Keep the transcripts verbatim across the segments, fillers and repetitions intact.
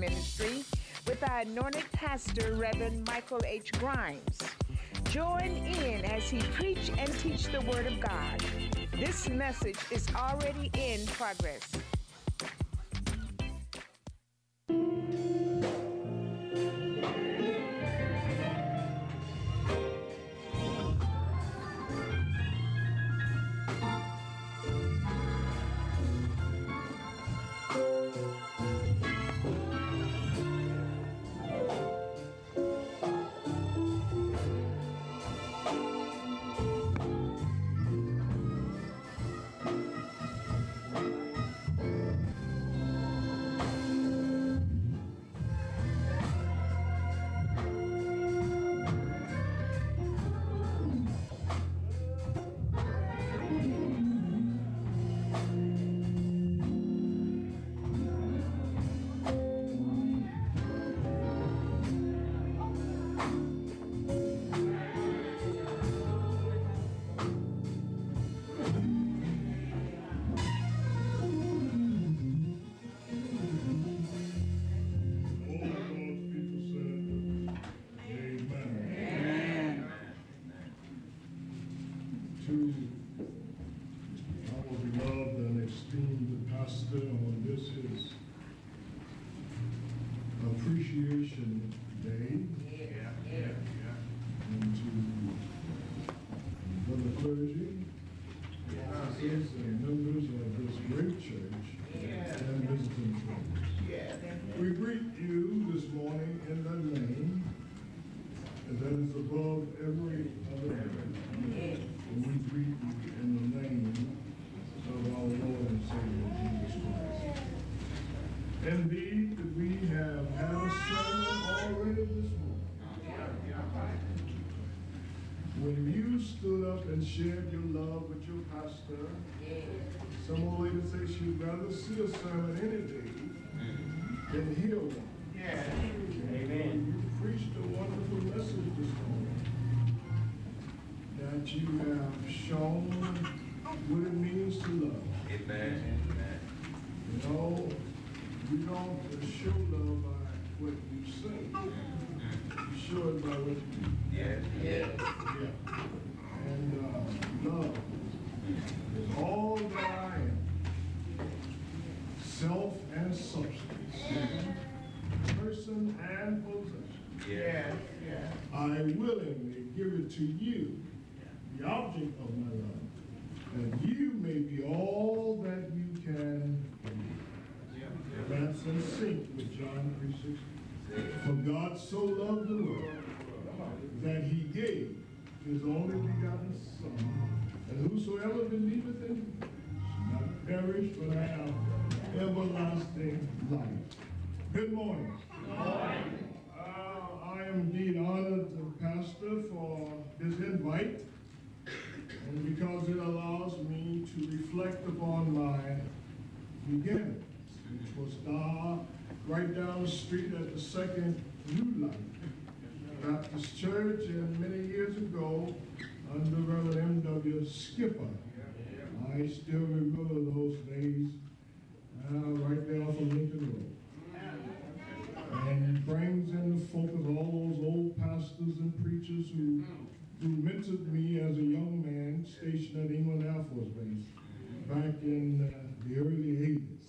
Ministry with our anointed pastor, Reverend Michael H. Grimes. Join in as he preach and teach the Word of God. This message is already in progress. Appreciation Day. Yeah, yeah, yeah. And to Brother Clergy, pastors and members of this great church yeah. and visiting friends. Yeah. We greet you this morning in the name that is above every other name. Yeah. And we greet you in the name of our Lord and Savior Jesus Christ. Indeed, we have had a sermon already this morning. When you stood up and shared your love with your pastor, some old lady said she'd rather see a sermon any day than hear one. Amen. You preached a wonderful message this morning that you have shown what it means to love. Amen. You know, you don't show love by what you say. You show it by what you do. Yeah. Yeah. Yeah. And uh, love is all that I am. Self and substance. Person and possession. Yeah. Yeah. I willingly give it to you, the object of my love, that you may be all that you can be. That's in sync with John three sixteen. For God so loved the world that he gave his only begotten Son, and whosoever believeth in him shall not perish but have everlasting life. Good morning. Good morning. Uh, I am indeed honored, Pastor, for this invite, and because it allows me to reflect upon my beginning, which was uh, right down the street at the Second New Life Baptist Church, and many years ago under Reverend M W Skipper. I still remember those days uh, right there off of Lincoln Road. And it brings in the focus all those old pastors and preachers who, who mentored me as a young man stationed at England Air Force Base back in uh, the early eighties.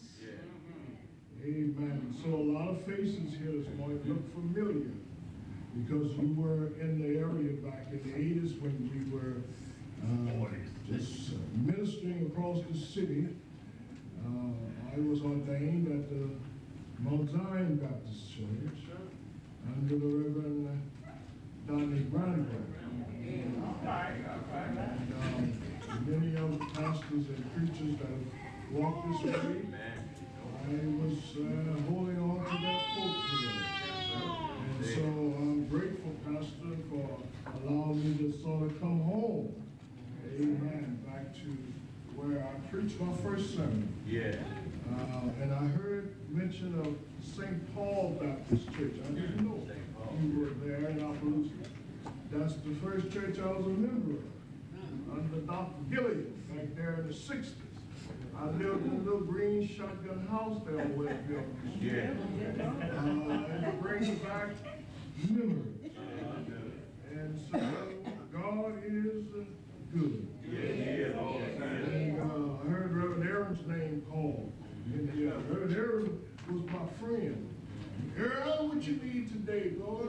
Amen. So a lot of faces here this morning look familiar because you were in the area back in the eighties when we were uh, just ministering across the city. Uh, I was ordained at the Mount Zion Baptist Church under the Reverend Donnie Granberg. And um, many other pastors and preachers that have walked this way. I was uh, holding on to that coat today. And so I'm grateful, Pastor, for allowing me to sort of come home. Amen. Back to where I preached my first sermon. Yeah. Uh, and I heard mention of Saint Paul Baptist Church. I didn't know you were there in Opelousas. That's the first church I was a member of, under Doctor Gilliam back there in the sixties. I lived in a little green shotgun house there on Westfield. Yeah. Uh, and it brings back memories. And so God is good. Yeah. And uh, I heard Reverend Aaron's name called. And uh, Reverend Aaron was my friend. Aaron, what you need today, boy?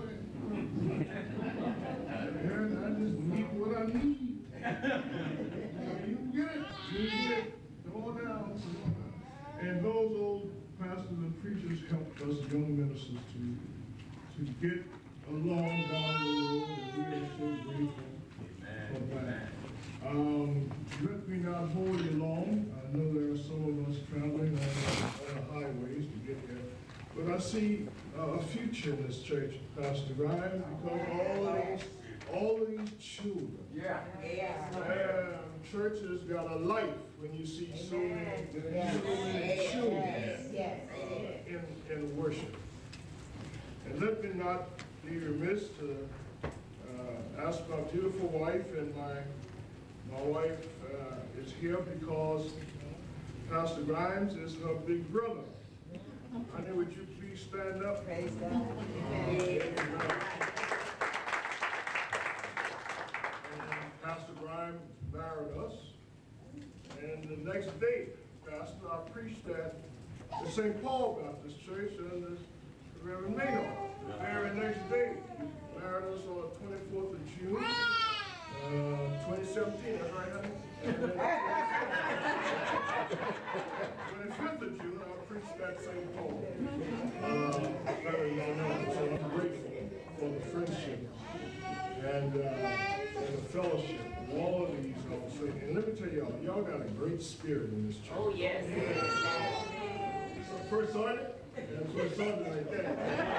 Aaron, I just need what I need. You can get it. You can get it. Go on down. And those old pastors and preachers helped us young ministers to, to get along down the road, and we are so grateful for that. Um, let me not hold you long. I know there are some of us traveling on, on the highways to get there. But I see uh, a future in this church, Pastor Grimes, because all of these, all of these children. Yeah. Uh, church has got a life when you see so many, so many children uh, in, in worship. And let me not be remiss to uh, ask my beautiful wife, and my my wife uh, is here because Pastor Grimes is her big brother. Honey, would you please stand up? Praise God. Uh, Pastor Grimes married us, and the next day, Pastor, I preached at the Saint Paul Baptist Church under Reverend Maynard. The very next day, he married us on the twenty-fourth of June, uh, twenty seventeen, that's right, honey? twenty-fifth of June, I preached at Saint Paul. Uh, very well known, so I'm grateful for the friendship and, uh, and the fellowship of all of these also. And let me tell y'all, y'all got a great spirit in this church. Oh, yes. First sergeant? That's first sergeant right there.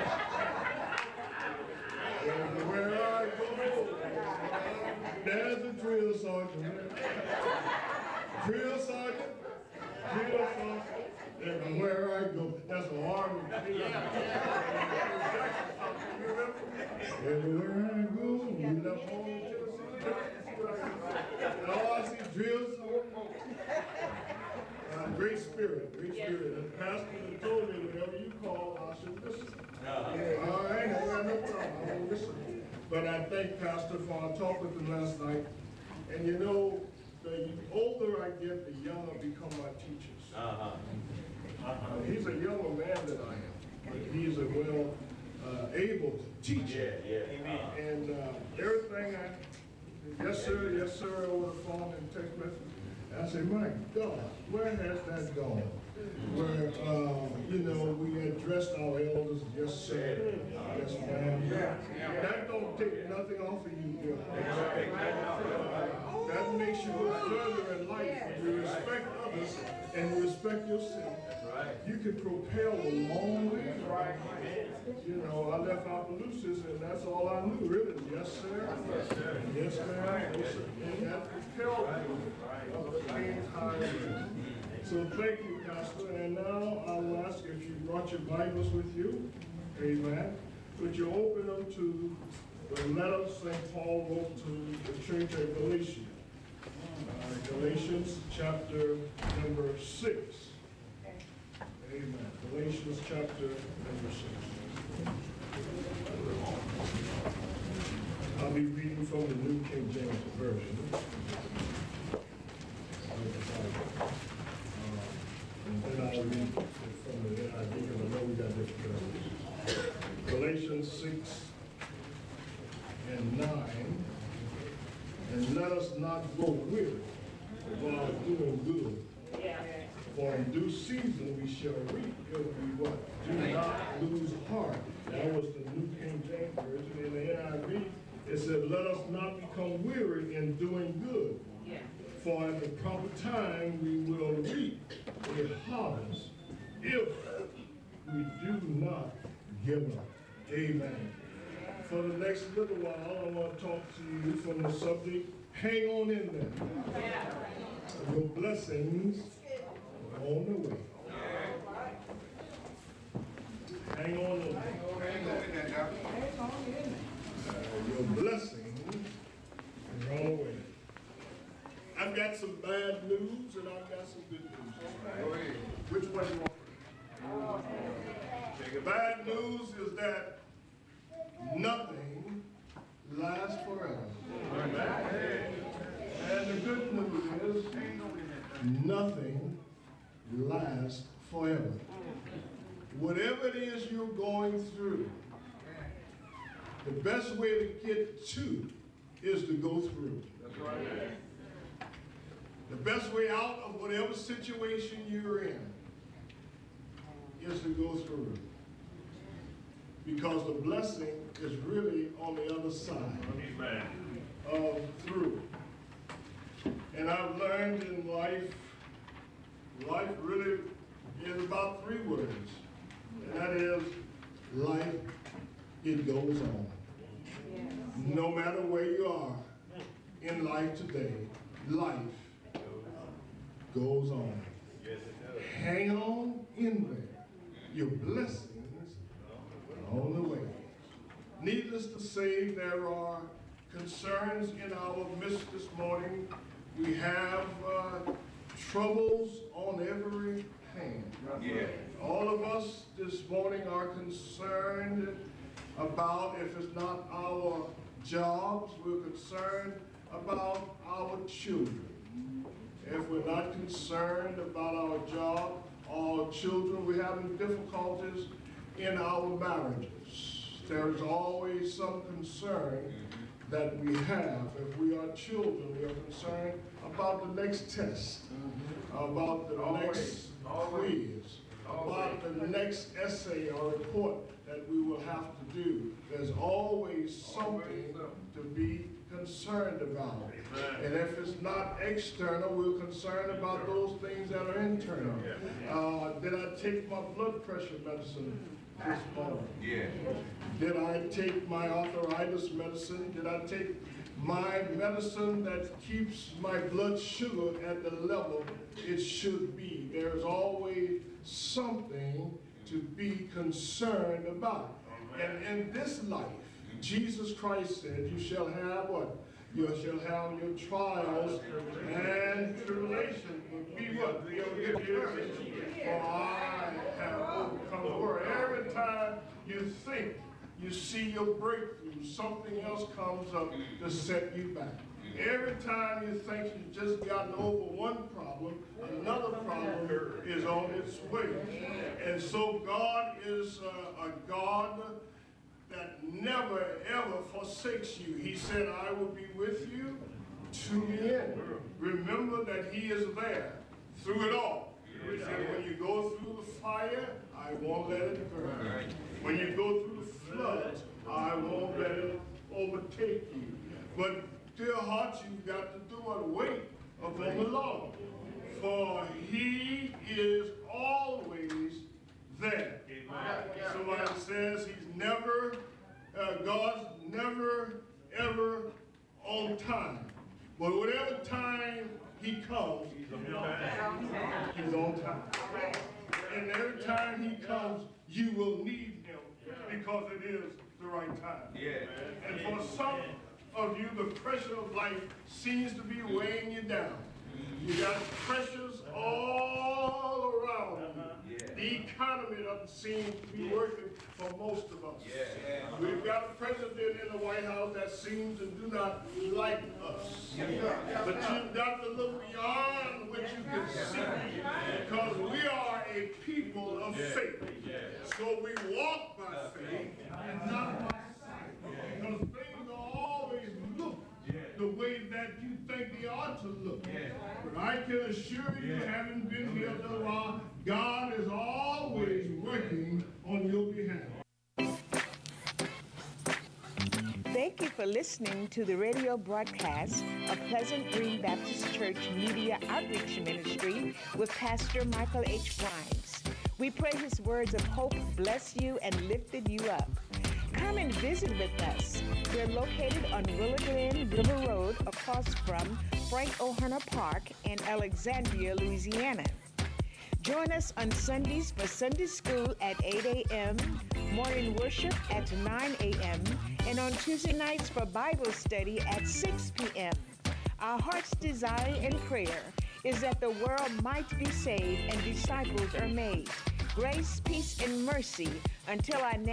And where I go, there's a drill sergeant. Drill sergeant, drill sergeant. Everywhere I go, that's an army. Everywhere I go, we left home in Tennessee. And all I see drills. Uh, great spirit, great spirit. And the pastor told me whenever you call, I should listen. Uh, all right, I got no problem. I will listen. But I thank Pastor for I talked with him last night. And you know, the older I get, the younger become my teachers. Uh-huh. Uh, he's a younger man than I am, but he's a well uh, able teacher. Yeah, yeah. Amen. Uh, and uh, everything I, yes sir, yes sir, over the phone and text message. I say, my God, where has that gone? Where, uh, you know, we addressed our elders, yes sir, yes ma'am. That don't take nothing off of you, Bill. Uh, that makes you go further in life when you respect others and respect yourself. You can propel a long way. You know, I left Opelousas and that's all I knew, really. Yes sir, yes sir, yes ma'am, yes sir. And that propelled me of the King's Highway. So thank you, Pastor. And now I will ask if you brought your Bibles with you. Amen. Would you open them to the letter Saint Paul wrote to the church at Galatia. Uh, Galatians chapter number six. Amen. Galatians chapter number six. I'll be reading from the New King James Version. And then I'll read from the N I V because I know we got different versions. Galatians six and nine. And let us not grow weary while doing good. Yeah. For in due season we shall reap if we what? Do not lose heart. That was the New King James Version. In the N I V, it said, let us not become weary in doing good. Yeah. For at the proper time we will reap a harvest if we do not give up. Amen. For the next little while, I want to talk to you from the subject, hang on in there. Yeah. Your blessings are on the way. Hang on in there. Uh, your blessings are on the way. I've got some bad news and I've got some good news. twenty-one. The bad news is that nothing lasts forever. And the good news is nothing lasts forever. Whatever it is you're going through, the best way to get to is to go through. That's right. The best way out of whatever situation you're in is to go through. Because the blessing is really on the other side of through. And I've learned in life, life really is about three words. And that is, life, it goes on. Yes. No matter where you are in life today, life goes on. Yes, it does. Hang on in there. Your blessings are on the way. Needless to say, there are concerns in our midst this morning. We have uh, troubles on every hand. Yeah. All of us this morning are concerned about, if it's not our jobs, we're concerned about our children. If we're not concerned about our job, our children, we're having difficulties in our marriages. There's always some concern that we have. If we are children, we are concerned about the next test, about the always, next quiz, about the next essay or report that we will have to do. There's always something to be concerned about. And if it's not external, we're concerned about those things that are internal. Uh, did I take my blood pressure medicine this morning? Yeah. Did I take my arthritis medicine? Did I take my medicine that keeps my blood sugar at the level it should be? There's always something to be concerned about. And in this life, Jesus Christ said, you shall have what? You shall have your trials and tribulations. But be what? Be of good courage. For I have overcome the world. Every time you think you see your breakthrough, something else comes up to set you back. Every time you think you've just gotten over one problem, another problem is on its way. And so God is uh, a God that never ever forsakes you. He said, I will be with you to the end. Remember that he is there through it all. He said, when you go through the fire, I won't let it burn. When you go through the floods, I won't let it overtake you. But dear hearts, you've got to do what? Wait upon the Lord. For he is always there. Somebody says he's never, uh, God's never, ever on time. But whatever time he comes, he's on, he's on time. And every time he comes, you will need him because it is the right time. And for some of you, the pressure of life seems to be weighing you down. You got pressures all around you. The economy doesn't seem to be working for most of us. We've got a president in the White House that seems to do not like us. But you've got to look beyond what you can see, because we are a people of faith. So we walk by faith and not by sight. Because things are always look the way that you think they ought to look. But I can assure you, having been here a little while, God is always working on your behalf. Thank you for listening to the radio broadcast of Pleasant Green Baptist Church Media Outreach Ministry with Pastor Michael H. Grimes. We pray his words of hope bless you and lifted you up. Come and visit with us. We're located on Willow Glen River Road across from Frank O'Hara Park in Alexandria, Louisiana. Join us on Sundays for Sunday school at eight a.m., morning worship at nine a.m., and on Tuesday nights for Bible study at six p.m. Our heart's desire and prayer is that the world might be saved and disciples are made. Grace, peace, and mercy until our next